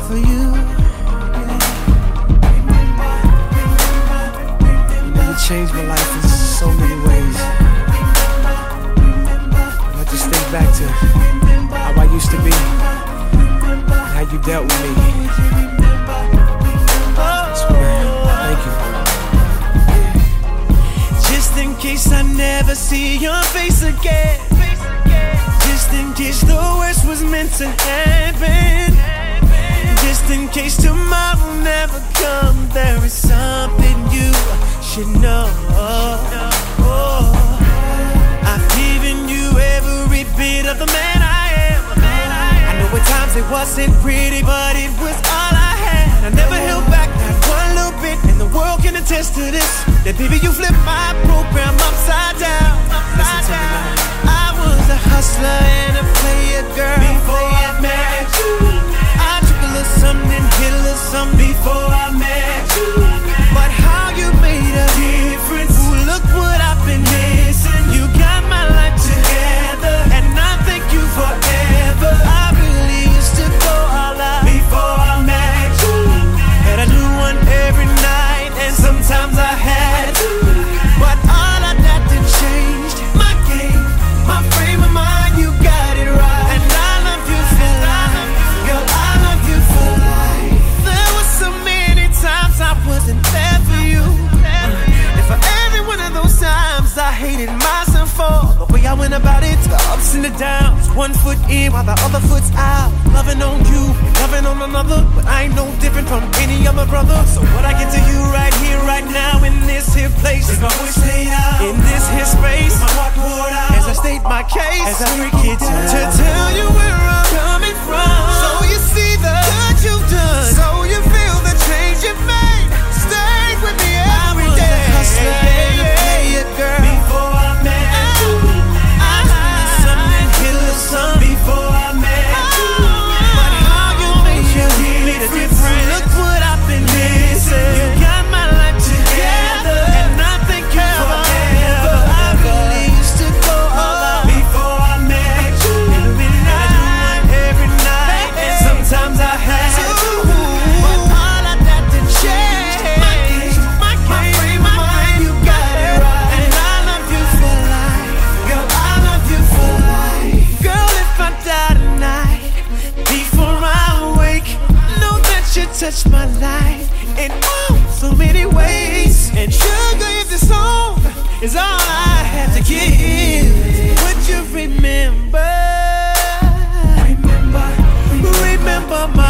for you. You changed my life in so many ways. I just think back to how I used to be and how you dealt with me. So, thank you. Just in case I never see your face again, just in case the worst was meant to happen, just in case tomorrow never comes, there is something you should know. I've given you every bit of the man I am. I know at times it wasn't pretty, but it was all I had. I never held back, not one little bit, and the world can attest to this. That baby, you flipped my program upside down. I was a hustler and a player, girl, before I met you. I took a little something, hit a little something before I met you. But how you made a difference? Ooh, look what I've been missing. You got my life together, and I thank you forever. I really used to go all out before I met you. Had a new one every night, and sometimes I had to. But all of that didn't change my game, my frame of mind. You got it right, and I love you for life. Girl, I love you for life. There were so many times I wasn't there for you, and for every one of those times I hated myself for the way I went about it, the ups and the downs. One foot in while the other foot's out. Loving on you, loving on another, but I ain't no different from any other brother. So what I get to you right here, right now, in this here place, is my voice laid out in this here space, my heart poured out as I state my case, as I break it down to tell you where I'm coming from. So you see the good you've done, so you feel the change you've made. Stay with me every day. I was a hustler and a player, girl, before I met you. I did something, hit a little something before I met you. But how you made a difference? Look what I've been missing. You got my life together, and I thank you forever. I really used to go all out before I met you. Every night, every night, and sometimes I had to. But all of that didn't change my frame of mind. You got it right, and I love you for life. Girl, I love you for life. Girl, if I die tonight, before I wake, know that you touched my life in so many ways. And sugar, if this song is all I have to give, would you remember? Remember my